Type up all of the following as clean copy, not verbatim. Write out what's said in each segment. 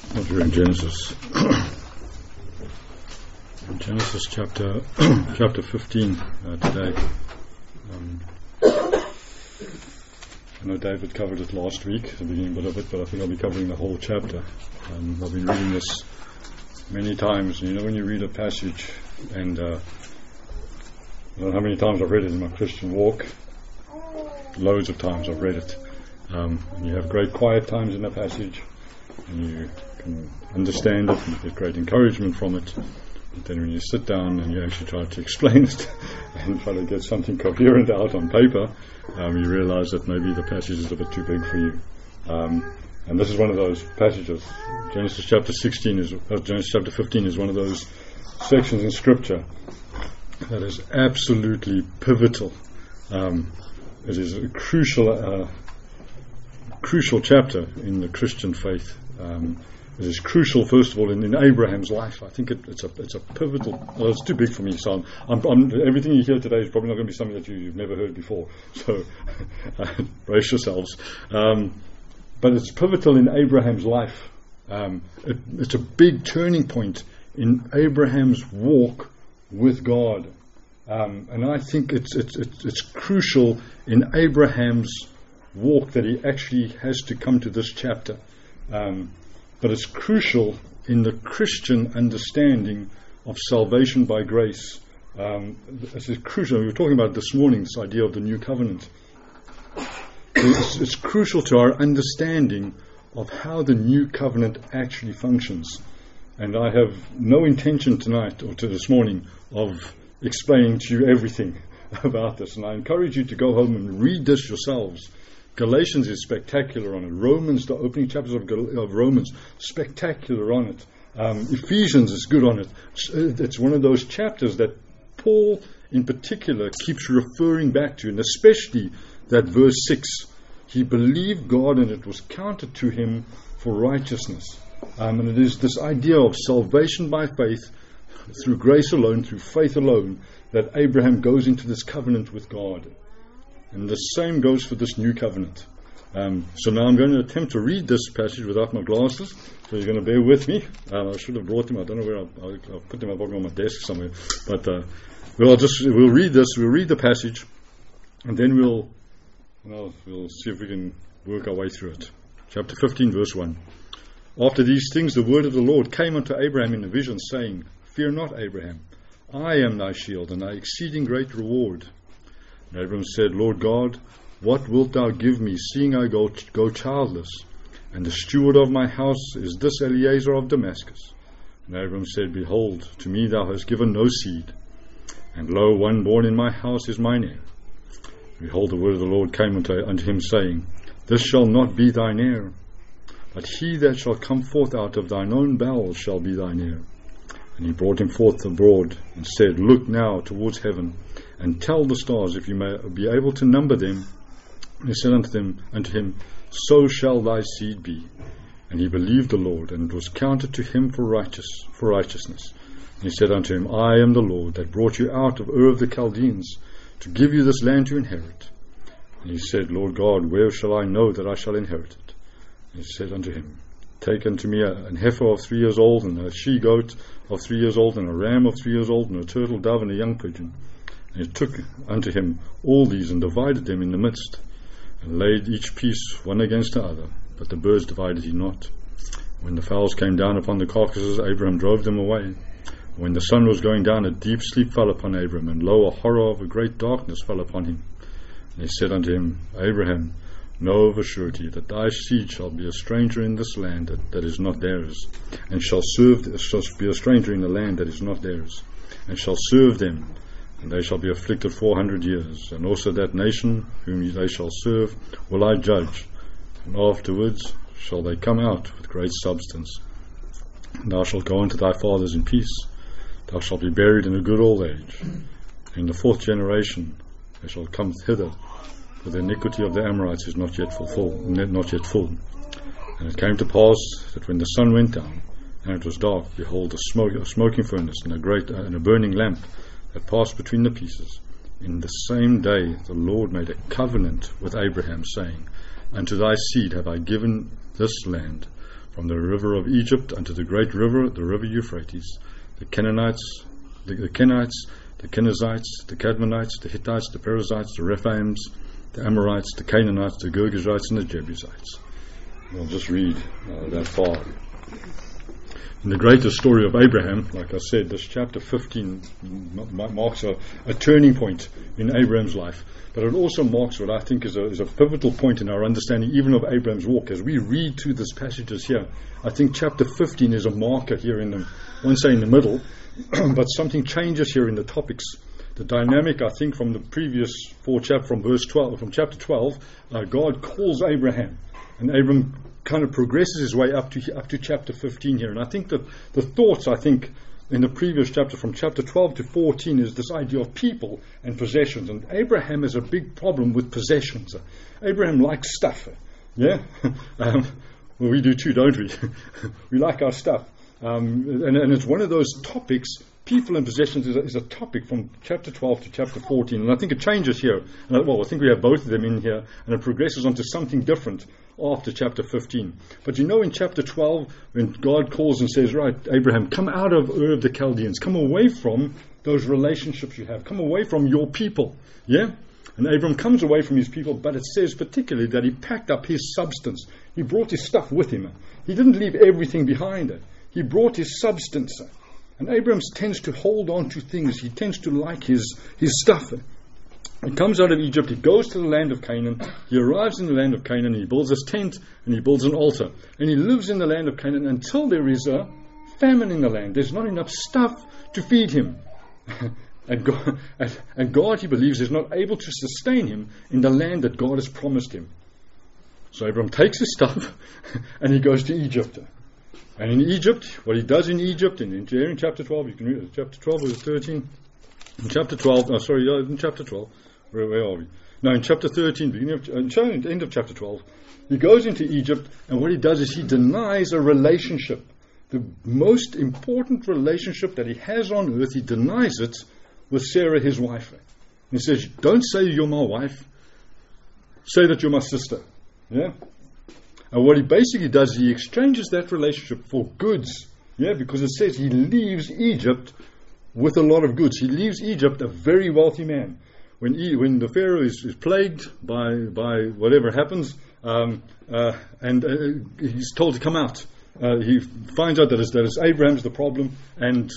We're in Genesis. Genesis chapter 15 today. I know David covered it last week, the beginning bit of it, but I think I'll be covering the whole chapter. I've been reading this many times. You know, when you read a passage, and I don't know how many times I've read it in my Christian walk. Loads of times I've read it. And you have great quiet times in the passage, and you can understand it and you get great encouragement from it. But then when you sit down and you actually try to explain it and try to get something coherent out on paper, you realize that maybe the passage is a bit too big for you. And this is one of those passages. Genesis chapter 15 is one of those sections in Scripture that is absolutely pivotal. It is a crucial chapter in the Christian faith. It is crucial, first of all, in Abraham's life. I think it's a pivotal. Well, it's too big for me, so everything you hear today is probably not going to be something that you've never heard before. So brace yourselves. But it's pivotal in Abraham's life. It's a big turning point in Abraham's walk with God, and I think it's crucial in Abraham's walk that he actually has to come to this chapter. But it's crucial in the Christian understanding of salvation by grace. This is crucial. We were talking about this morning, this idea of the new covenant. It's crucial to our understanding of how the new covenant actually functions. And I have no intention tonight or to this morning of explaining to you everything about this. And I encourage you to go home and read this yourselves. Galatians is spectacular on it. Romans, the opening chapters of Romans, spectacular on it. Ephesians is good on it. It's one of those chapters that Paul in particular keeps referring back to, and especially that verse 6. He believed God and it was counted to him for righteousness. And it is this idea of salvation by faith, through grace alone, through faith alone, that Abraham goes into this covenant with God. And the same goes for this new covenant. So now I'm going to attempt to read this passage without my glasses. So you're going to bear with me. I should have brought them. I don't know where I'll put them. On my desk somewhere. But we'll read this. We'll read the passage, and then we'll see if we can work our way through it. Chapter 15, verse 1. After these things, the word of the Lord came unto Abraham in a vision, saying, Fear not, Abraham. I am thy shield, and thy exceeding great reward. And Abram said, Lord God, what wilt thou give me, seeing I go childless? And the steward of my house is this Eliezer of Damascus. And Abram said, Behold, to me thou hast given no seed, and lo, one born in my house is mine heir. Behold, the word of the Lord came unto him, saying, This shall not be thine heir, but he that shall come forth out of thine own bowels shall be thine heir. And he brought him forth abroad, and said, Look now towards heaven, and tell the stars, if you may be able to number them. And he said unto him, So shall thy seed be. And he believed the Lord, and it was counted to him for righteousness. And he said unto him, I am the Lord that brought you out of Ur of the Chaldeans, to give you this land to inherit. And he said, Lord God, where shall I know that I shall inherit it? And he said unto him, Take unto me an heifer of 3 years old, and a she-goat of 3 years old, and a ram of 3 years old, and a turtle dove, and a young pigeon. And he took unto him all these, and divided them in the midst, and laid each piece one against the other. But the birds divided he not. When the fowls came down upon the carcasses, Abraham drove them away. When the sun was going down, a deep sleep fell upon Abraham, and lo, a horror of a great darkness fell upon him. And he said unto him, Abraham, know of a surety that thy seed shall be a stranger in this land that is not theirs, and shall be a stranger in the land that is not theirs, and shall serve them, and they shall be afflicted 400 years. And also that nation whom they shall serve will I judge, and afterwards shall they come out with great substance. And thou shalt go unto thy fathers in peace. Thou shalt be buried in a good old age. In the 4th generation they shall come hither, for the iniquity of the Amorites is not yet full. And it came to pass that when the sun went down, and it was dark, behold, a smoking furnace, and a burning lamp that passed between the pieces. In the same day the Lord made a covenant with Abraham, saying, Unto thy seed have I given this land, from the river of Egypt unto the great river, the river Euphrates, the Canaanites, the Kenites, the Kenizzites, the Cadmonites, the Hittites, the Perizzites, the Rephaims, the Amorites, the Canaanites, the Girgashites, and the Jebusites. I'll just read that far. In the greater story of Abraham, like I said, this chapter 15 marks a turning point in Abraham's life. But it also marks what I think is a pivotal point in our understanding even of Abraham's walk. As we read through these passages here, I think chapter 15 is a marker here in the, I won't say in the middle, but something changes here in the topics. The dynamic, I think, from the previous from verse 12, from chapter 12, God calls Abraham, and Abraham kind of progresses his way up to chapter 15 here. And I think that the thoughts, in the previous chapter, from chapter 12 to 14, is this idea of people and possessions. And Abraham has a big problem with possessions. Abraham likes stuff. Yeah? Well, we do too, don't we? We like our stuff. And it's one of those topics. People and possessions is a topic from chapter 12 to chapter 14. And I think it changes here. I think we have both of them in here. And it progresses onto something different after chapter 15. But in chapter 12, when God calls and says, right, Abraham, come out of Ur of the Chaldeans. Come away from those relationships you have. Come away from your people. Yeah? And Abraham comes away from his people, but it says particularly that he packed up his substance. He brought his stuff with him. He didn't leave everything behind it. He brought his substance. And Abraham tends to hold on to things. He tends to like his stuff. He comes out of Egypt, he goes to the land of Canaan, he arrives in the land of Canaan, he builds his tent, and he builds an altar. And he lives in the land of Canaan until there is a famine in the land. There's not enough stuff to feed him. and God, he believes, is not able to sustain him in the land that God has promised him. So Abraham takes his stuff, and he goes to Egypt. And in Egypt, what he does in Egypt, in chapter 12, you can read it, chapter 12 verse 13. In chapter 12, in chapter 12, where are we? No, in chapter 13, end of chapter 12, he goes into Egypt, and what he does is he denies a relationship. The most important relationship that he has on earth, he denies it with Sarah, his wife. He says, don't say you're my wife, say that you're my sister. Yeah? And what he basically does is he exchanges that relationship for goods. Yeah, because it says he leaves Egypt with a lot of goods. He leaves Egypt a very wealthy man. When the Pharaoh is plagued by whatever happens, and he's told to come out, he finds out that it's Abraham's the problem, and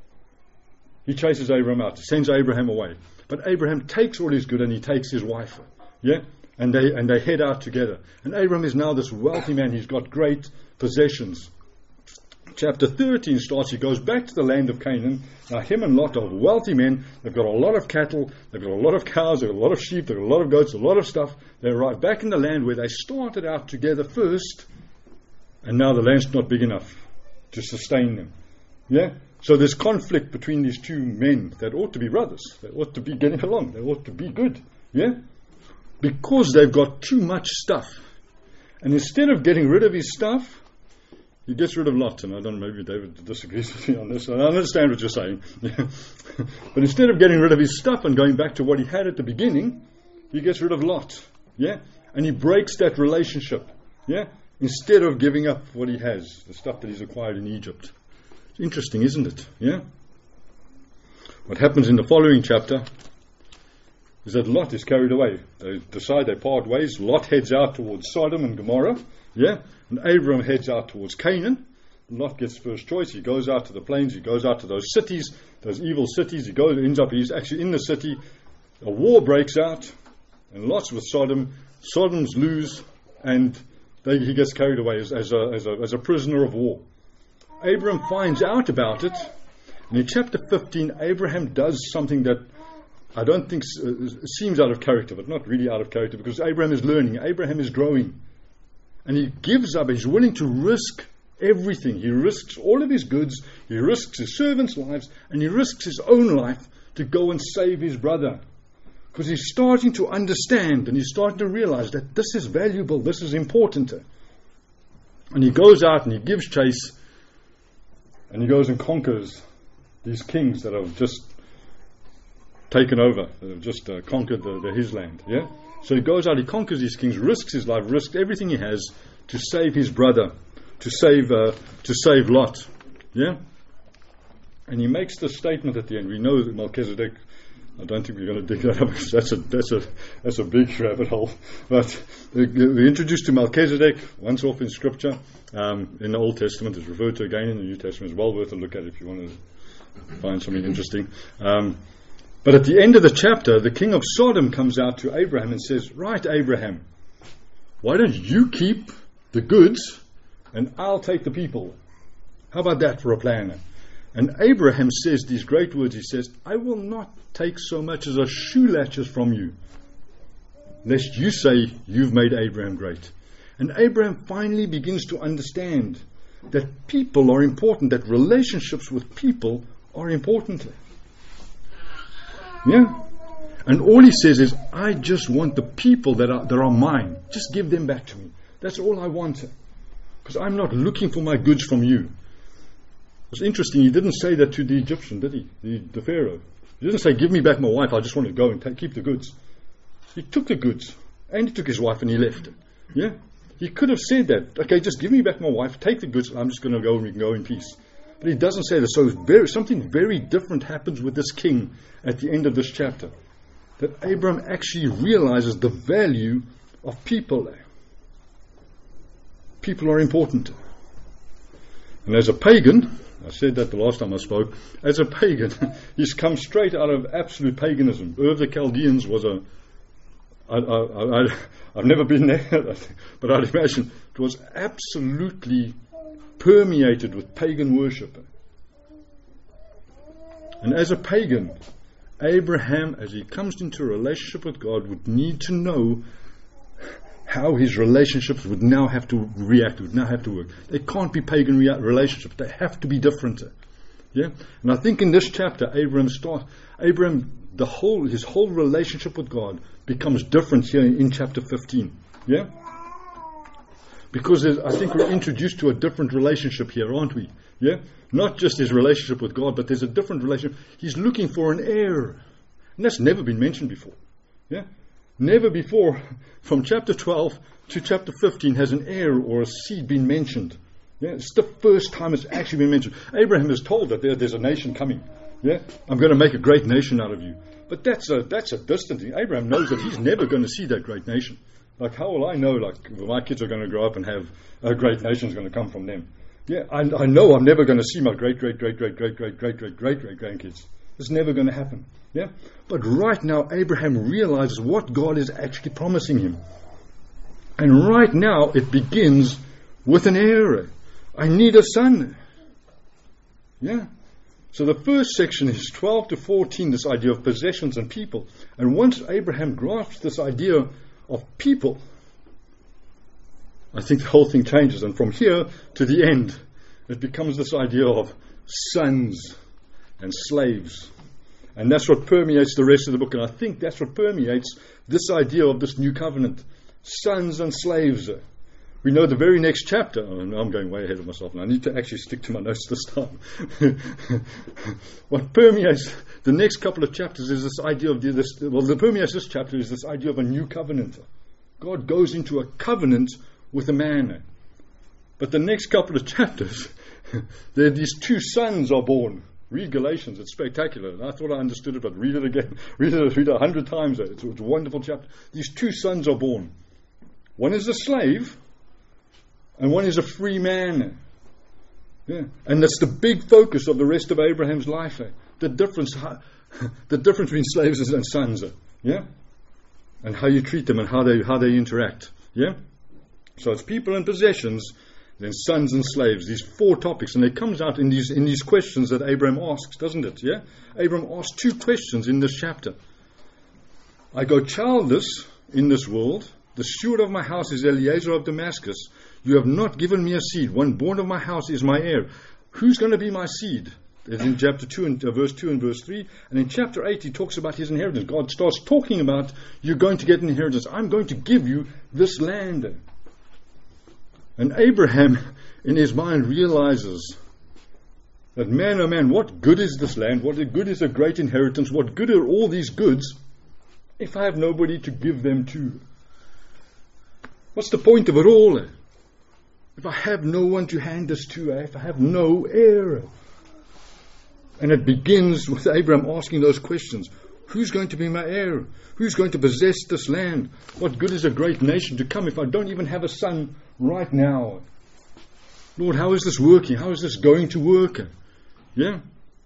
he chases Abraham out, sends Abraham away. But Abraham takes all his good and he takes his wife. Yeah, and they head out together. And Abraham is now this wealthy man. He's got great possessions. Chapter 13 starts, he goes back to the land of Canaan. Now him and Lot are wealthy men. They've got a lot of cattle, they've got a lot of cows, they've got a lot of sheep, they've got a lot of goats, a lot of stuff. They arrive back in the land where they started out together first, and now the land's not big enough to sustain them. Yeah? So there's conflict between these two men that ought to be brothers. They ought to be getting along. They ought to be good. Yeah? Because they've got too much stuff. And instead of getting rid of his stuff, he gets rid of Lot. And I don't know, maybe David disagrees with me on this. I understand what you're saying. But instead of getting rid of his stuff and going back to what he had at the beginning, he gets rid of Lot. Yeah? And he breaks that relationship. Yeah? Instead of giving up what he has, the stuff that he's acquired in Egypt. It's interesting, isn't it? Yeah? What happens in the following chapter is that Lot is carried away. They decide they part ways. Lot heads out towards Sodom and Gomorrah. Yeah? And Abram heads out towards Canaan. Lot gets first choice. He goes out to the plains. He goes out to those cities, those evil cities. He's actually in the city. A war breaks out. And Lot's with Sodom. Sodom's lose. And he gets carried away as a prisoner of war. Abram finds out about it. And in chapter 15, Abraham does something that I don't think seems out of character, but not really out of character, because Abraham is learning. Abraham is growing. And he gives up. He's willing to risk everything. He risks all of his goods. He risks his servants' lives. And he risks his own life to go and save his brother. Because he's starting to understand and he's starting to realize that this is valuable. This is important. And he goes out and he gives chase. And he goes and conquers these kings that have just taken over, that have just conquered his land. Yeah. So he goes out, he conquers these kings, risks his life, risks everything he has to save his brother to save Lot. Yeah? And he makes the statement at the end. We know that Melchizedek, I don't think we're going to dig that up because that's a big rabbit hole. But we're introduced to Melchizedek once off in Scripture. In the Old Testament, it's referred to again in the New Testament. It's well worth a look at if you want to find something interesting. But at the end of the chapter, the king of Sodom comes out to Abraham and says, "Right, Abraham, why don't you keep the goods and I'll take the people? How about that for a plan?" And Abraham says these great words. He says, "I will not take so much as a shoe latches from you, lest you say you've made Abraham great." And Abraham finally begins to understand that people are important, that relationships with people are important. Yeah? And all he says is, "I just want the people that are mine. Just give them back to me. That's all I want. Because I'm not looking for my goods from you." It's interesting, he didn't say that to the Egyptian, did he? The Pharaoh. He didn't say, "Give me back my wife, I just want to go and keep the goods." He took the goods, and he took his wife and he left. Yeah? He could have said that, "Okay, just give me back my wife, take the goods, I'm just going to go and we can go in peace." But he doesn't say that. So something very different happens with this king at the end of this chapter. That Abraham actually realizes the value of people. People are important. And as a pagan, I said that the last time I spoke, as a pagan, he's come straight out of absolute paganism. Ur of the Chaldeans was I've never been there, but I'd imagine it was absolutely permeated with pagan worship. And as a pagan, Abraham, as he comes into a relationship with God, would need to know how his relationships would now have to react, would now have to work. They can't be pagan relationships. They have to be different. Yeah? And I think in this chapter, his whole relationship with God becomes different here in chapter 15. Yeah? Because I think we're introduced to a different relationship here, aren't we? Yeah? Not just his relationship with God, but there's a different relationship. He's looking for an heir. And that's never been mentioned before. Yeah? Never before, from chapter 12 to chapter 15, has an heir or a seed been mentioned. Yeah? It's the first time it's actually been mentioned. Abraham is told that there's a nation coming. Yeah? I'm going to make a great nation out of you. But that's a distant thing. Abraham knows that he's never going to see that great nation. Like, how will I know, like, my kids are going to grow up and have a great nation is going to come from them? Yeah, I know I'm never going to see my great-great-great-great-great-great-great-great-grandkids. It's never going to happen. Yeah? But right now, Abraham realizes what God is actually promising him. And right now, it begins with an heir. I need a son. Yeah? So the first section is 12 to 14, this idea of possessions and people. And once Abraham grasps this idea of people, I think the whole thing changes. And from here to the end, it becomes this idea of sons and slaves. And that's what permeates the rest of the book. And I think that's what permeates this idea of this new covenant. Sons and slaves. We know the very next chapter. I'm going way ahead of myself now. I need to actually stick to my notes this time. What permeates the next couple of chapters is this idea of what permeates this chapter is this idea of a new covenant. God goes into a covenant with a man. But the next couple of chapters, these two sons are born. Read Galatians, it's spectacular. I thought I understood it, but read it again. Read it 100 times. It's a wonderful chapter. These two sons are born. One is a slave, and one is a free man. Yeah. And that's the big focus of the rest of Abraham's life. The difference between slaves and sons. Yeah? And how you treat them and how they interact. Yeah? So it's people and possessions, then sons and slaves, these four topics, and it comes out in these questions that Abraham asks, doesn't it? Yeah? Abraham asks two questions in this chapter. I go childless in this world. The steward of my house is Eliezer of Damascus. You have not given me a seed. One born of my house is my heir. Who's going to be my seed? It's in chapter 2 and verse 2 and verse 3. And in chapter 8 he talks about his inheritance. God starts talking about, you're going to get an inheritance. I'm going to give you this land. And Abraham, in his mind, realizes that, man, oh man, what good is this land? What good is a great inheritance? What good are all these goods if I have nobody to give them to? What's the point of it all? If I have no one to hand this to, if I have no heir. And it begins with Abraham asking those questions. Who's going to be my heir? Who's going to possess this land? What good is a great nation to come if I don't even have a son right now? Lord, how is this working? How is this going to work? Yeah?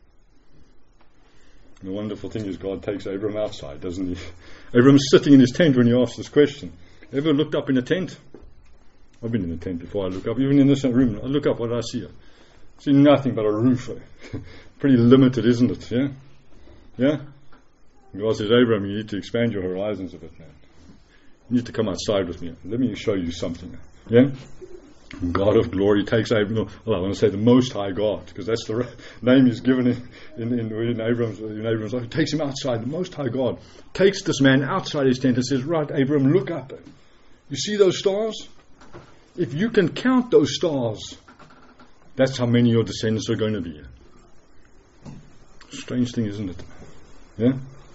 The wonderful thing is God takes Abraham outside, doesn't he? Abraham's sitting in his tent when he asks this question. Ever looked up in a tent? I've been in a tent before. I look up, even in this room, I look up, what do I see? I see nothing but a roof. Pretty limited, isn't it? Yeah? Yeah? God says, Abraham, you need to expand your horizons a bit, man. You need to come outside with me. Let me show you something. Yeah? God of glory takes Abraham, well, I want to say the Most High God, because that's the name he's given in Abraham's life. He takes him outside. The Most High God takes this man outside his tent and says, right, Abraham, look up. You see those stars? If you can count those stars, that's how many of your descendants are going to be. Strange thing, isn't it? Yeah?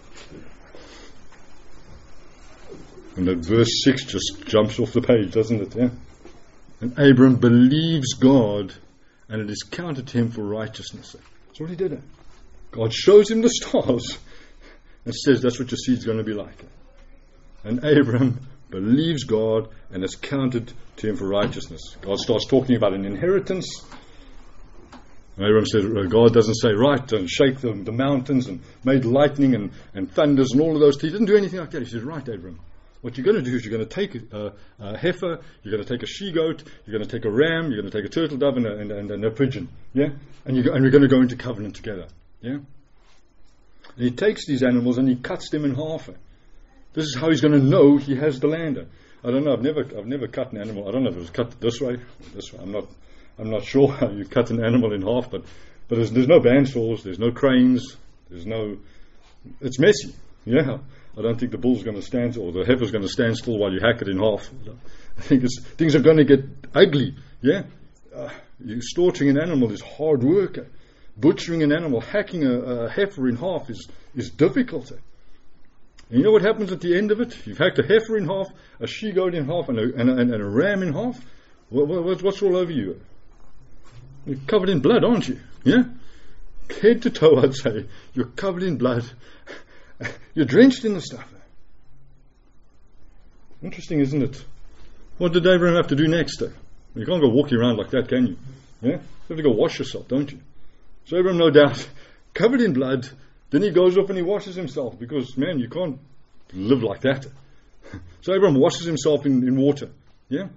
And that verse 6 just jumps off the page, doesn't it? Yeah? And Abram believes God, and it is counted to him for righteousness. That's what he did. God shows him the stars and says that's what your seed's going to be like. And Abram believes God, and it's counted to him for righteousness. God starts talking about an inheritance. And Abram says, God doesn't say, right, and shake the mountains and made lightning and thunders and all of those things. He didn't do anything like that. He says, right, Abram, what you're going to do is you're going to take a heifer, you're going to take a she-goat, you're going to take a ram, you're going to take a turtle dove and a pigeon, yeah? And we're going to go into covenant together, yeah? And he takes these animals and he cuts them in half. This is how he's going to know he has the land. I don't know, I've never cut an animal. I don't know if it was cut this way or this way. I'm not sure how you cut an animal in half, but there's no bandsaws, there's no cranes, it's messy, yeah? I don't think the bull's going to stand, or the heifer's going to stand still while you hack it in half. I think things are going to get ugly. Yeah, slaughtering an animal is hard work. Butchering an animal, hacking a heifer in half is difficult. And you know what happens at the end of it? You've hacked a heifer in half, a she-goat in half, and a ram in half. What's all over you? You're covered in blood, aren't you? Yeah, head to toe, I'd say. You're covered in blood. You're drenched in the stuff. Interesting, isn't it? What did Abraham have to do next? You can't go walking around like that, can you? Yeah? You have to go wash yourself, don't you? So Abraham, no doubt, covered in blood, then he goes off and he washes himself, because, man, you can't live like that. So Abraham washes himself in water. Yeah?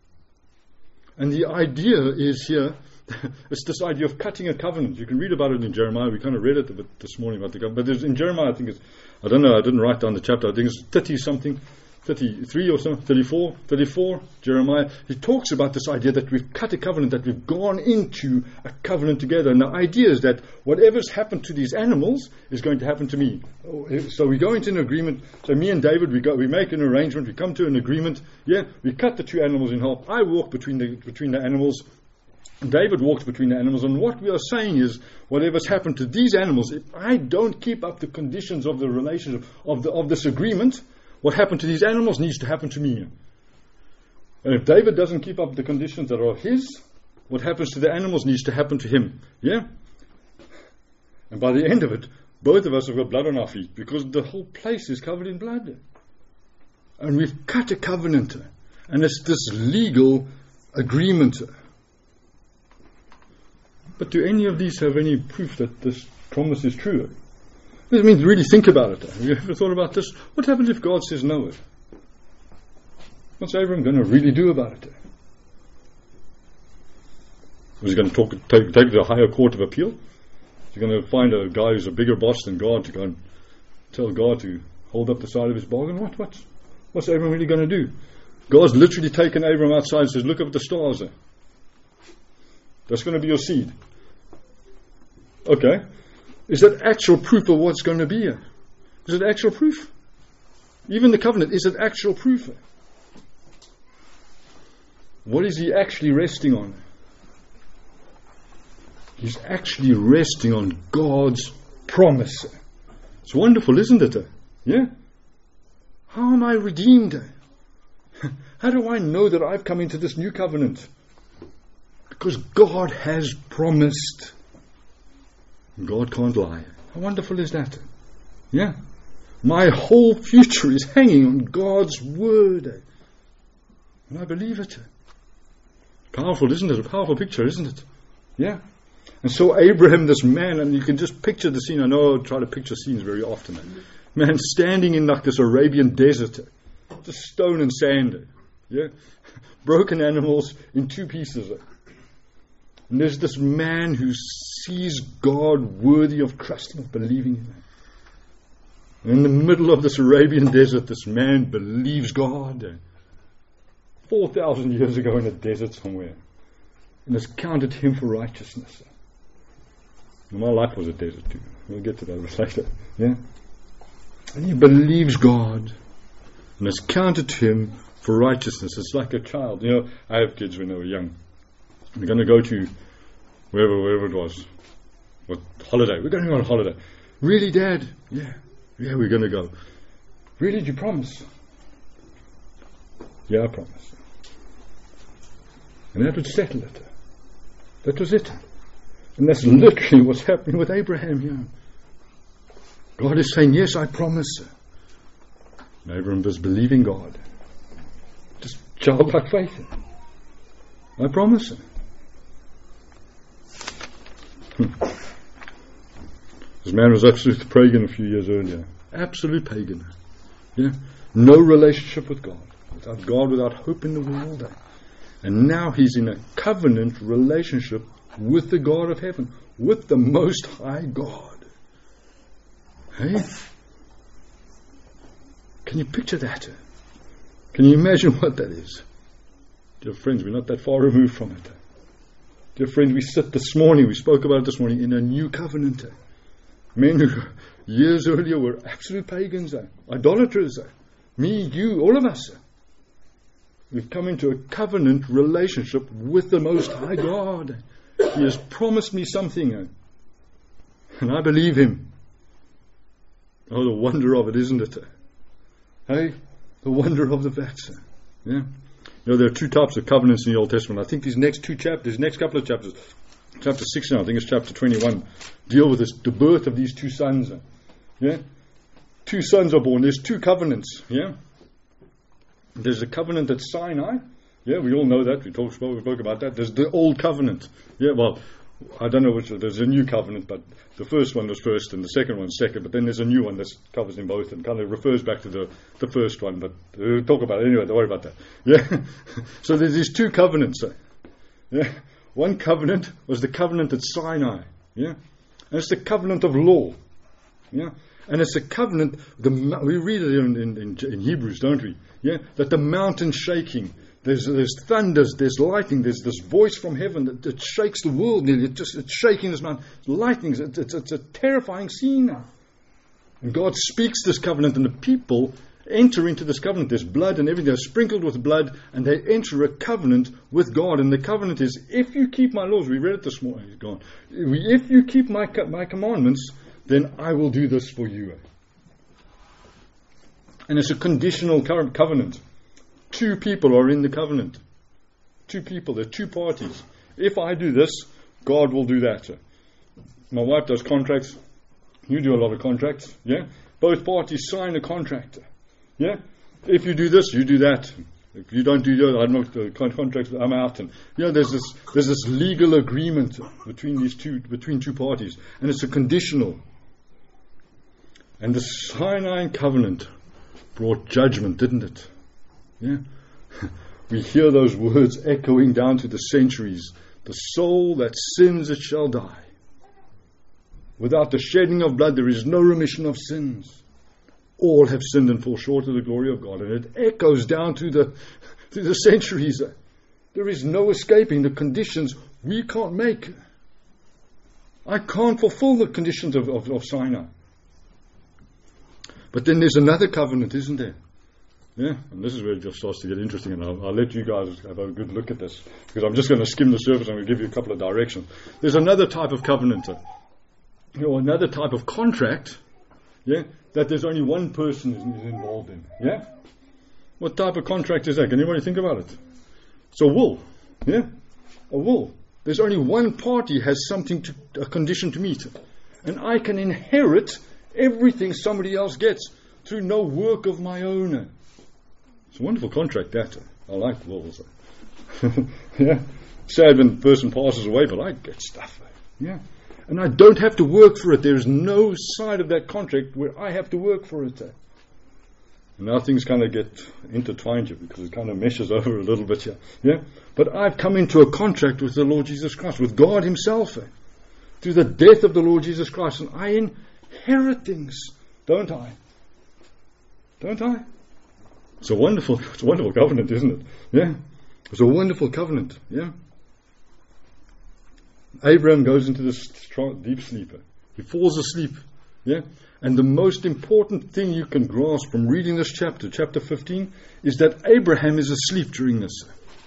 And the idea is here, it's this idea of cutting a covenant. You can read about it in Jeremiah. We kind of read it a bit this morning about the covenant. But there's in Jeremiah, I think I don't know, I didn't write down the chapter. I think it's 30-something, 33 or something, 34, Jeremiah. He talks about this idea that we've cut a covenant, that we've gone into a covenant together. And the idea is that whatever's happened to these animals is going to happen to me. So we go into an agreement. So me and David, we make an arrangement. We come to an agreement. Yeah, we cut the two animals in half. I walk between the animals. David walked between the animals, and what we are saying is, whatever's happened to these animals, if I don't keep up the conditions of the relationship of this agreement, what happened to these animals needs to happen to me. And if David doesn't keep up the conditions that are his, what happens to the animals needs to happen to him. Yeah? And by the end of it, both of us have got blood on our feet, because the whole place is covered in blood. And we've cut a covenant, and it's this legal agreement. But do any of these have any proof that this promise is true? I mean, really think about it. Have you ever thought about this? What happens if God says no? What's Abraham going to really do about it? Was he going to take it to a higher court of appeal? Is he going to find a guy who's a bigger boss than God to go and tell God to hold up the side of his bargain? What's Abraham really going to do? God's literally taken Abraham outside and says, look up at the stars. That's going to be your seed. Okay. Is that actual proof of what's going to be? Is it actual proof? Even the covenant, is it actual proof? What is he actually resting on? He's actually resting on God's promise. It's wonderful, isn't it? Yeah? How am I redeemed? How do I know that I've come into this new covenant? Because God has promised. God can't lie. How wonderful is that? Yeah. My whole future is hanging on God's word. And I believe it. Powerful, isn't it? A powerful picture, isn't it? Yeah. And so Abraham, this man, and you can just picture the scene. I know I try to picture scenes very often. Man standing in like this Arabian desert. Just stone and sand. Yeah. Broken animals in two pieces. And there's this man who sees God worthy of trusting, of believing in him. In the middle of this Arabian desert, this man believes God. 4,000 years ago in a desert somewhere. And has counted him for righteousness. And my life was a desert too. We'll get to that a bit later. Yeah? And he believes God. And has counted him for righteousness. It's like a child. You know, I have kids when they were young. We're going to go to wherever it was. What holiday? We're going to go on holiday. Really, Dad? Yeah. Yeah, we're going to go. Really, did you promise? Yeah, I promise. And that would settle it. That was it. And that's literally what's happening with Abraham here. God is saying, yes, I promise. And Abraham was believing God. Just childlike faith. I promise. This man was absolute pagan a few years earlier. Absolute pagan. Yeah? No relationship with God. Without God, without hope in the world. And now he's in a covenant relationship with the God of heaven. With the Most High God. Hey? Can you picture that? Can you imagine what that is? Dear friends, we're not that far removed from it. Dear friends, we sit this morning, we spoke about it this morning, in a new covenant. Men who years earlier were absolute pagans, idolaters, me, you, all of us. We've come into a covenant relationship with the Most High God. He has promised me something, and I believe Him. Oh, the wonder of it, isn't it? Hey, the wonder of the facts. Yeah. You know, there are two types of covenants in the Old Testament. I think these next couple of chapters, chapter 6 now, I think it's chapter 21, deal with this, the birth of these two sons. Yeah? Two sons are born. There's two covenants. Yeah? There's a covenant at Sinai. Yeah, we all know that. We spoke about that. There's the old covenant. Yeah, well, I don't know which. There's a new covenant, but the first one was first and the second one second. But then there's a new one that covers them both and kind of refers back to the first one. But we'll talk about it anyway. Don't worry about that. Yeah. So there's these two covenants. Yeah. One covenant was the covenant at Sinai. Yeah. And it's the covenant of law. Yeah. And it's a covenant. We read it in Hebrews, don't we? Yeah. That the mountain shaking. There's thunders, there's lightning, there's this voice from heaven that shakes the world nearly. It's shaking this mountain. Lightning, it's a terrifying scene now. And God speaks this covenant, and the people enter into this covenant. There's blood and everything. They're sprinkled with blood, and they enter a covenant with God. And the covenant is, if you keep my laws, we read it this morning, God. If you keep my commandments, then I will do this for you. And it's a conditional covenant. Two people are in the covenant. Two people. There are two parties. If I do this, God will do that. My wife does contracts. You do a lot of contracts. Yeah? Both parties sign a contract. Yeah? If you do this, you do that. If you don't do that, I'm not contracts. I'm out. And there's this legal agreement between two parties, and it's a conditional. And the Sinai covenant brought judgment, didn't it? Yeah, we hear those words echoing down to the centuries. The soul that sins, it shall die. Without the shedding of blood, there is no remission of sins. All have sinned and fall short of the glory of God. And it echoes down to the centuries. There is no escaping the conditions we can't make. I can't fulfill the conditions of Sinai. But then there's another covenant, isn't there? Yeah, and this is where it just starts to get interesting, and I'll let you guys have a good look at this, because I'm just going to skim the surface and I'm going to give you a couple of directions. There's another type of covenant, another type of contract, yeah, that there's only one person is involved in. Yeah? What type of contract is that? Can anybody think about it? It's a will. Yeah? A will. There's only one party has a condition to meet. And I can inherit everything somebody else gets through no work of my own. It's a wonderful contract, that. I like wills. Yeah. Sad when the person passes away, but I get stuff. Yeah. And I don't have to work for it. There is no side of that contract where I have to work for it. And now things kind of get intertwined here because it kind of meshes over a little bit here. Yeah? But I've come into a contract with the Lord Jesus Christ, with God Himself, through the death of the Lord Jesus Christ. And I inherit things, don't I? Don't I? It's a wonderful covenant, isn't it? Yeah? It's a wonderful covenant. Yeah? Abraham goes into this deep sleep. He falls asleep. Yeah? And the most important thing you can grasp from reading this chapter 15, is that Abraham is asleep during this.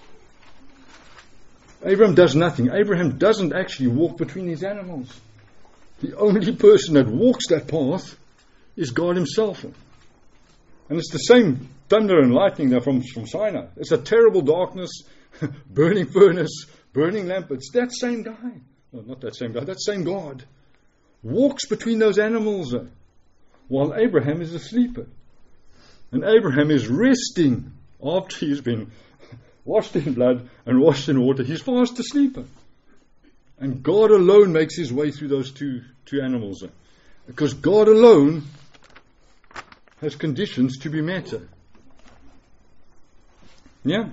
Abraham does nothing. Abraham doesn't actually walk between his animals. The only person that walks that path is God Himself. And it's the same thunder and lightning there from Sinai. It's a terrible darkness, burning furnace, burning lamp. It's that same guy. Well, not that same guy, that same God. Walks between those animals while Abraham is asleep. And Abraham is resting after he's been washed in blood and washed in water. He's fast asleep. And God alone makes His way through those two animals. Because God alone has conditions to be met. Yeah?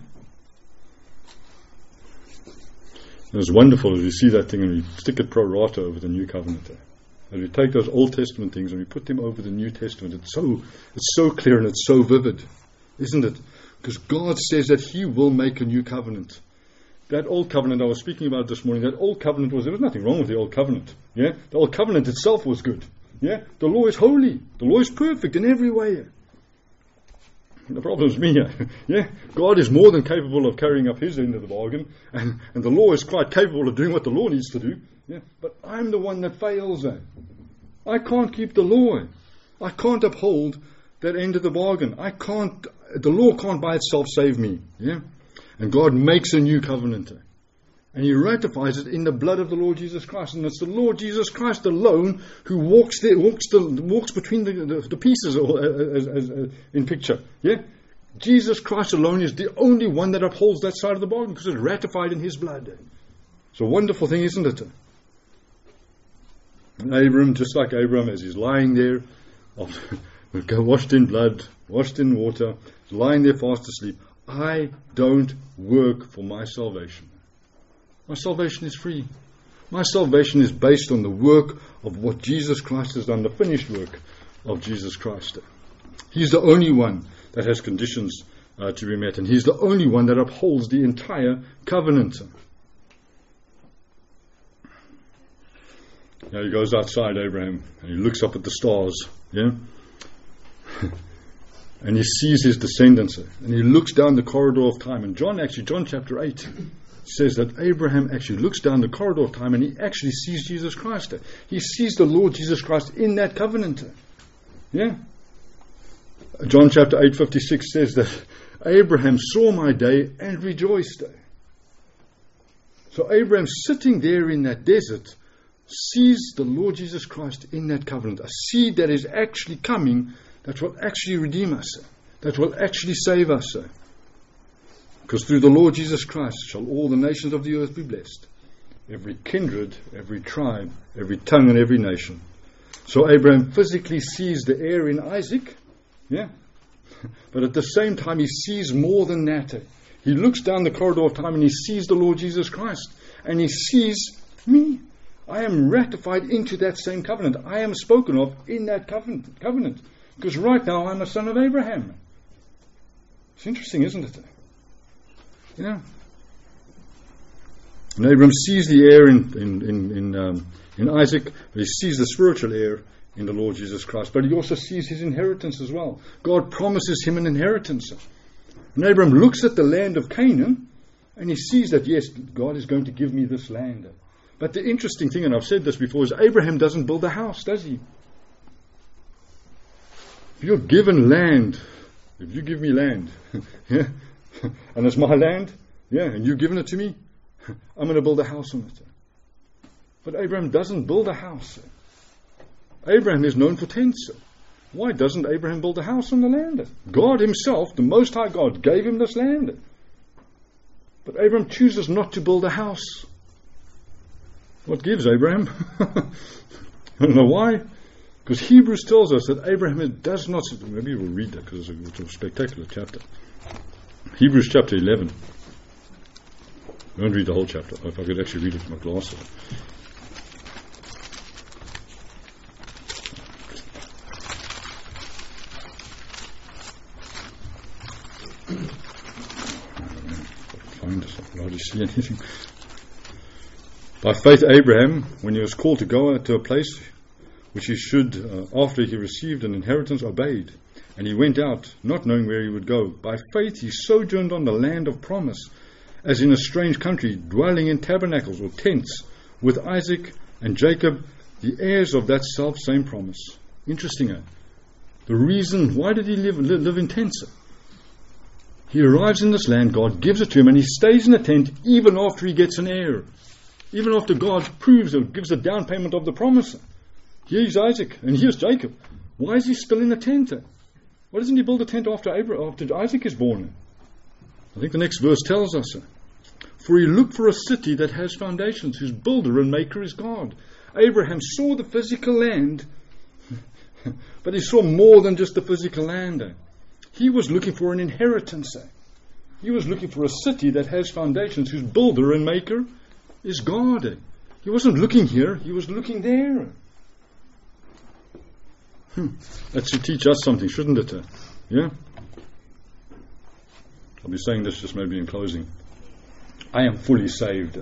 It was wonderful as we see that thing and we stick it pro rata over the New Covenant. As we take those Old Testament things and we put them over the New Testament, it's so clear and it's so vivid, isn't it? Because God says that He will make a new covenant. That Old Covenant I was speaking about this morning, that Old Covenant there was nothing wrong with the Old Covenant. Yeah? The Old Covenant itself was good. Yeah? The law is holy. The law is perfect in every way. The problem is me. Yeah? God is more than capable of carrying up His end of the bargain, and the law is quite capable of doing what the law needs to do. Yeah? But I'm the one that fails. I can't keep the law. I can't uphold that end of the bargain. The law can't by itself save me. Yeah? And God makes a new covenant. And He ratifies it in the blood of the Lord Jesus Christ. And it's the Lord Jesus Christ alone who walks between the pieces as in picture. Yeah? Jesus Christ alone is the only one that upholds that side of the bargain because it's ratified in His blood. It's a wonderful thing, isn't it? And Abram, just like Abram, as he's lying there, washed in blood, washed in water, lying there fast asleep, I don't work for my salvation. My salvation is free. My salvation is based on the work of what Jesus Christ has done, the finished work of Jesus Christ. He's the only one that has conditions to be met, and He's the only one that upholds the entire covenant. Now he goes outside, Abraham, and he looks up at the stars, yeah? And he sees his descendants, and he looks down the corridor of time. And John chapter 8 says that Abraham actually looks down the corridor of time and he actually sees Jesus Christ. He sees the Lord Jesus Christ in that covenant. Yeah? John chapter 8:56 says that Abraham saw my day and rejoiced. So Abraham, sitting there in that desert, sees the Lord Jesus Christ in that covenant, a seed that is actually coming, that will actually redeem us, that will actually save us. Because through the Lord Jesus Christ shall all the nations of the earth be blessed. Every kindred, every tribe, every tongue and every nation. So Abraham physically sees the heir in Isaac, yeah? But at the same time he sees more than that. He looks down the corridor of time and he sees the Lord Jesus Christ. And he sees me. I am ratified into that same covenant. I am spoken of in that covenant. Because right now I'm a son of Abraham. It's interesting, isn't it? Yeah. And Abraham sees the heir in Isaac, but he sees the spiritual heir in the Lord Jesus Christ. But he also sees his inheritance as well. God promises him an inheritance. And Abraham looks at the land of Canaan, and he sees that, yes, God is going to give me this land. But the interesting thing, and I've said this before, is Abraham doesn't build a house, does he? If you're given land, if you give me land, yeah, and it's my land, yeah, and you've given it to me, I'm going to build a house on it. But Abraham doesn't build a house. Abraham is known for tents. Why doesn't Abraham build a house on the land? God himself, the Most High God, gave him this land. But Abraham chooses not to build a house. What gives Abraham? I don't know why. Because Hebrews tells us that Abraham does not... Maybe we'll read that because it's a spectacular chapter. Hebrews chapter 11. I won't read the whole chapter. If I could actually read it with my glasses. Find us. I hardly see anything. By faith, Abraham, when he was called to go to a place which he should, after he received an inheritance, obeyed. And he went out, not knowing where he would go. By faith, he sojourned on the land of promise, as in a strange country, dwelling in tabernacles or tents, with Isaac and Jacob, the heirs of that self-same promise. Interesting, eh? The reason, why did he live in tents? He arrives in this land, God gives it to him, and he stays in a tent even after he gets an heir. Even after God proves or gives a down payment of the promise. Here's Isaac, and here's Jacob. Why is he still in a tent? Why doesn't he build a tent after Isaac is born? I think the next verse tells us. For he looked for a city that has foundations, whose builder and maker is God. Abraham saw the physical land, but he saw more than just the physical land. He was looking for an inheritance. He was looking for a city that has foundations, whose builder and maker is God. He wasn't looking here, he was looking there. That should teach us something, shouldn't it? Yeah? I'll be saying this just maybe in closing. I am fully saved.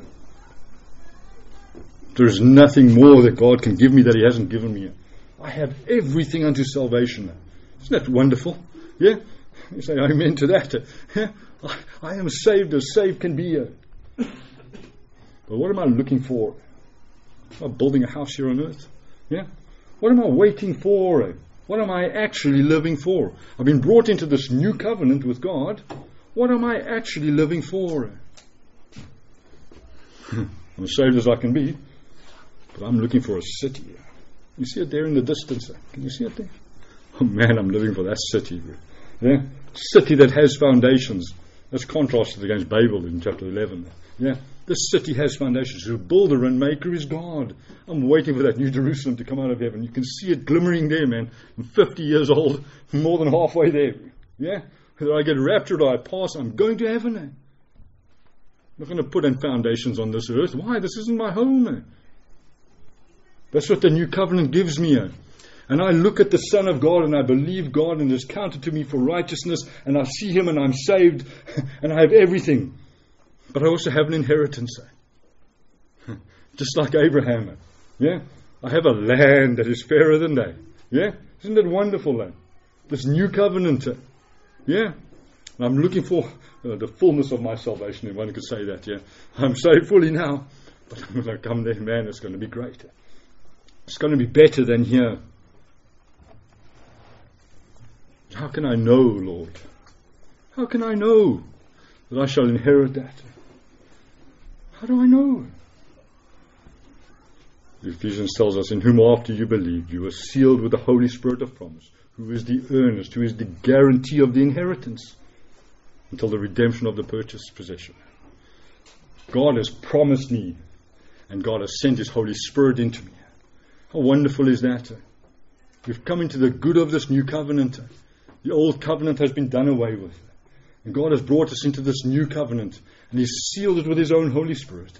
There is nothing more that God can give me that he hasn't given me. I have everything unto salvation. Isn't that wonderful? Yeah? You say amen to that. Yeah? I am saved as saved can be. But what am I looking for? Am I building a house here on earth? Yeah? What am I waiting for? What am I actually living for? I've been brought into this new covenant with God. What am I actually living for? I'm as saved as I can be, but I'm looking for a city. You see it there in the distance? Can you see it there? Oh man, I'm living for that city. Yeah? City that has foundations. That's contrasted against Babel in chapter 11. Yeah? This city has foundations. The builder and maker is God. I'm waiting for that new Jerusalem to come out of heaven. You can see it glimmering there, man. I'm 50 years old, more than halfway there. Yeah? Whether I get raptured or I pass, I'm going to heaven. I'm not going to put in foundations on this earth. Why? This isn't my home. That's what the new covenant gives me. And I look at the Son of God and I believe God and is counted to me for righteousness, and I see him and I'm saved and I have everything. But I also have an inheritance. Just like Abraham. Yeah? I have a land that is fairer than they. Yeah? Isn't it wonderful? This new covenant. Yeah? And I'm looking for the fullness of my salvation, if one could say that. Yeah? I'm saved fully now. But when I come there, man, it's going to be great. It's going to be better than here. How can I know, Lord? How can I know that I shall inherit that? How do I know? Ephesians tells us, in whom after you believed, you were sealed with the Holy Spirit of promise, who is the earnest, who is the guarantee of the inheritance, until the redemption of the purchased possession. God has promised me, and God has sent his Holy Spirit into me. How wonderful is that? We've come into the good of this new covenant. The old covenant has been done away with. And God has brought us into this new covenant, and he's sealed it with his own Holy Spirit.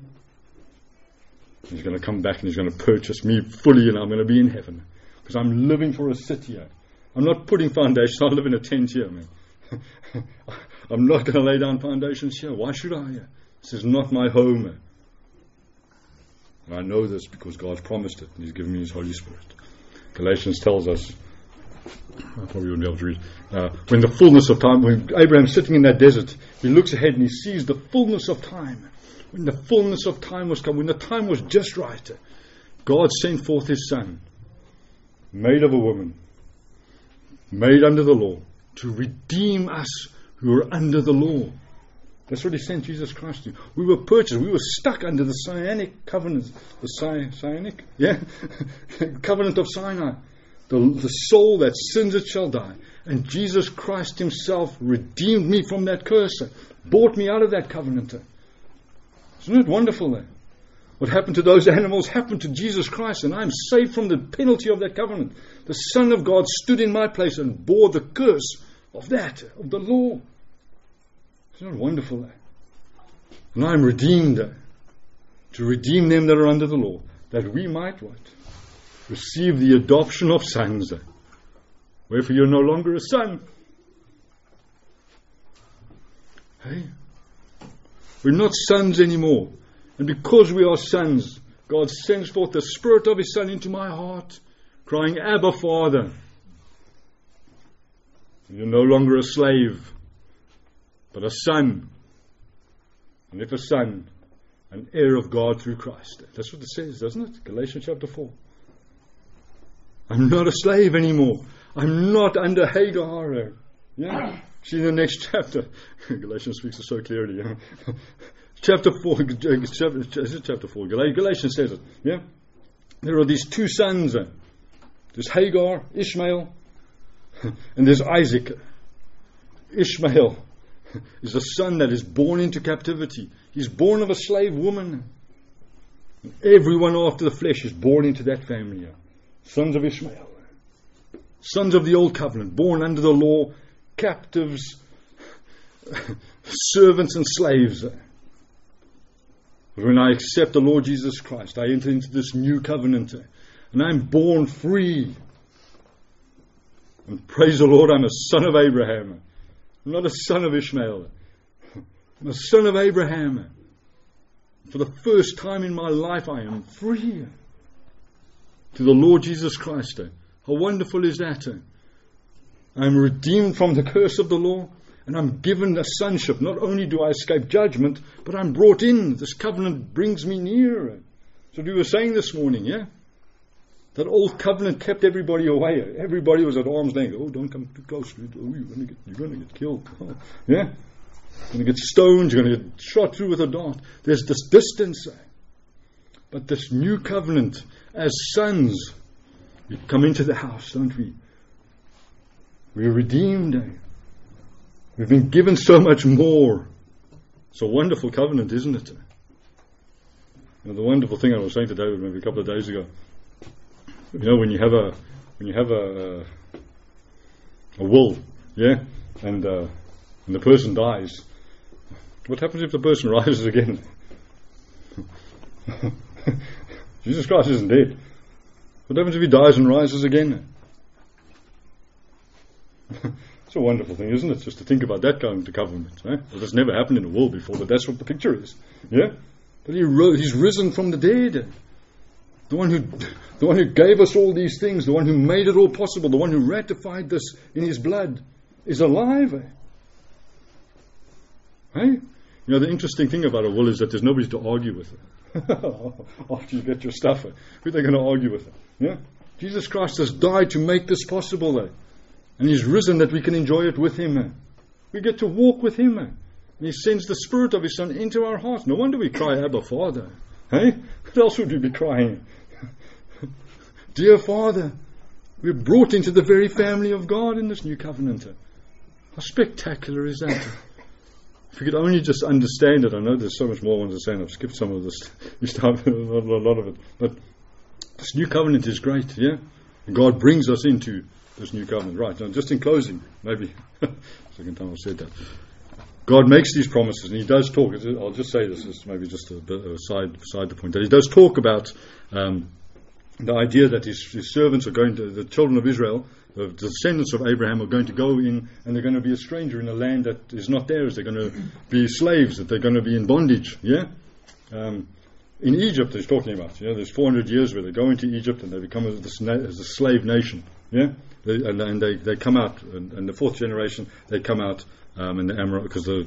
He's going to come back and he's going to purchase me fully, and I'm going to be in heaven. Because I'm living for a city here. I'm not putting foundations. I live in a tent here, man. I'm not going to lay down foundations here. Why should I? This is not my home. And I know this because God's promised it, and he's given me his Holy Spirit. Galatians tells us, I probably wouldn't be able to read. When the fullness of time, when Abraham's sitting in that desert, he looks ahead and he sees the fullness of time. When the fullness of time was come, when the time was just right, God sent forth his Son, made of a woman, made under the law, to redeem us who are under the law. That's what He sent Jesus Christ to. We were purchased. We were stuck under the Sinaitic covenant. The Sinaitic? Yeah? Covenant of Sinai. The soul that sins it shall die. And Jesus Christ Himself redeemed me from that curse. Bought me out of that covenant. Isn't it wonderful there? What happened to those animals happened to Jesus Christ, and I am saved from the penalty of that covenant. The Son of God stood in my place and bore the curse of that, of the law. Isn't it wonderful there? And I am redeemed there, to redeem them that are under the law, that we might what? Receive the adoption of sons there. Wherefore you're no longer a son. Hey? We're not sons anymore. And because we are sons, God sends forth the Spirit of His Son into my heart, crying, Abba, Father. You're no longer a slave, but a son. And if a son, an heir of God through Christ. That's what it says, doesn't it? Galatians chapter 4. I'm not a slave anymore. I'm not under Hagar. Yeah? See in the next chapter. Galatians speaks it so clearly. Yeah? Chapter 4. Chapter 4. Galatians says it. Yeah? There are these two sons. There's Hagar, Ishmael, and there's Isaac. Ishmael is a son that is born into captivity. He's born of a slave woman. Everyone after the flesh is born into that family. Sons of Ishmael. Sons of the old covenant, born under the law, captives, servants and slaves. But when I accept the Lord Jesus Christ, I enter into this new covenant, and I'm born free. And praise the Lord, I'm a son of Abraham. I'm not a son of Ishmael. I'm a son of Abraham. For the first time in my life, I am free to the Lord Jesus Christ. How wonderful is that? I'm redeemed from the curse of the law, and I'm given a sonship. Not only do I escape judgment, but I'm brought in. This covenant brings me near. So we were saying this morning, yeah? That old covenant kept everybody away. Everybody was at arm's length. Oh, don't come too close. Oh, you're going to get killed. Oh, yeah? You're going to get stoned. You're going to get shot through with a dart. There's this distance. But this new covenant, as sons, we come into the house, don't we? We're redeemed. We've been given so much more. It's a wonderful covenant, isn't it? You know, the wonderful thing I was saying to David maybe a couple of days ago. You know, when you have a will, yeah, and the person dies, what happens if the person rises again? Jesus Christ isn't dead. What happens if He dies and rises again? It's a wonderful thing, isn't it? Just to think about that kind of covenant. Eh? Well, that's never happened in the world before, but that's what the picture is. Yeah, but He's risen from the dead. The one who gave us all these things, the one who made it all possible, the one who ratified this in His blood, is alive. Hey? You know, the interesting thing about a will is that there's nobody to argue with it. After you get your stuff, who are they going to argue with it? Yeah? Jesus Christ has died to make this possible, and He's risen that we can enjoy it with Him. We get to walk with Him, and He sends the Spirit of His Son into our hearts. No wonder we cry, Abba, Father. Hey? What else would we be crying? Dear Father, we're brought into the very family of God in this new covenant. How spectacular is that? If we could only just understand it. I know there's so much more I want to say, and I've skipped some of this. A lot of it. But this new covenant is great, yeah? And God brings us into this new covenant. Right, now just in closing, maybe, second time I've said that. God makes these promises, and He does talk. I'll just say this is maybe just a side the point, that He does talk about the idea that his servants are going to, the children of Israel, the descendants of Abraham, are going to go in, and they're going to be a stranger in a land that is not theirs. They're going to be slaves, that they're going to be in bondage. Yeah, in Egypt, he's talking about. Yeah, there's 400 years where they go into Egypt and they become as a slave nation. Yeah, and they come out, and the fourth generation they come out. And the Amorite, because the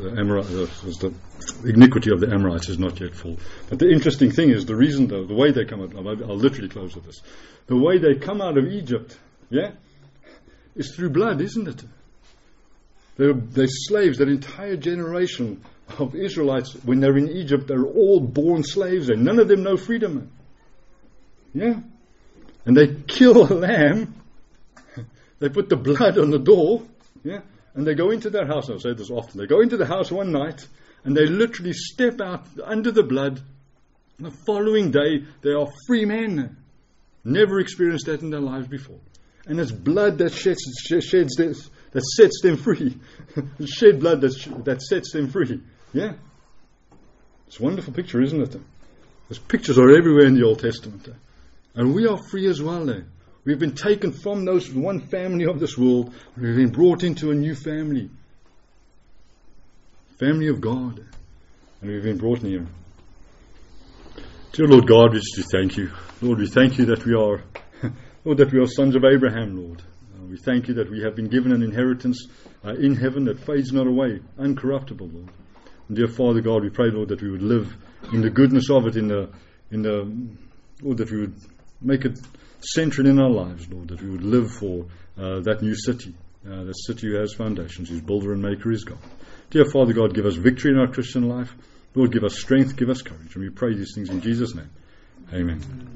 iniquity of the Amorites is not yet full. But the interesting thing is the reason, the way they come out. I'll literally close with this. The way they come out of Egypt, yeah, is through blood, isn't it? They're slaves. That entire generation of Israelites, when they're in Egypt, they're all born slaves and none of them know freedom, man. Yeah? And they kill a lamb, they put the blood on the door, yeah? And they go into their house, I'll say this often, they go into the house one night, and they literally step out under the blood. The following day, they are free men. Never experienced that in their lives before. And it's blood that that sets them free. Shed blood that sets them free. Yeah? It's a wonderful picture, isn't it? Those pictures are everywhere in the Old Testament. And we are free as well. We've been taken from those one family of this world, and we've been brought into a new family. Family of God. And we've been brought near. Dear Lord God, we just thank you. Lord, we thank you that we are, Lord, that we are sons of Abraham, Lord. We thank you that we have been given an inheritance in heaven that fades not away, uncorruptible, Lord. And dear Father God, we pray, Lord, that we would live in the goodness of it, Lord, that we would make it central in our lives, Lord, that we would live for that new city, the city who has foundations, whose builder and maker is God. Dear Father God, give us victory in our Christian life. Lord, give us strength, give us courage. And we pray these things in Jesus' name. Amen.